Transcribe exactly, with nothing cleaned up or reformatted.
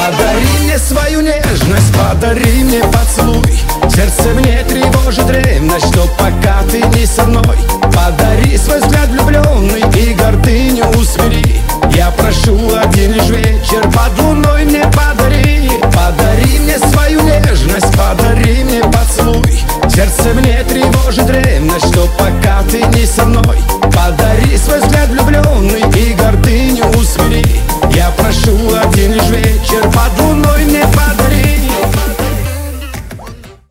Подари мне свою нежность, подари мне поцелуй. Сердце мне тревожит ревность, что пока ты не со мной. Подари свой взгляд влюбленный и гордыню усмири. Я прошу один лишь вечер под луной мне подари. Подари мне свою нежность, подари мне поцелуй. Сердце мне тревожит ревность, что пока ты не со мной.